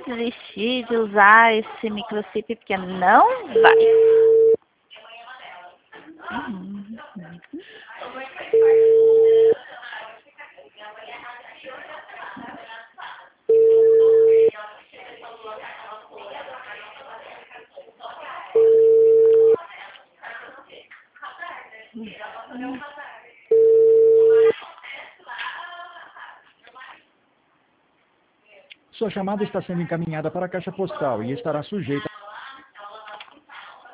desistir de usar esse microchip porque não vai. Sua chamada está sendo encaminhada para a caixa postal e estará sujeita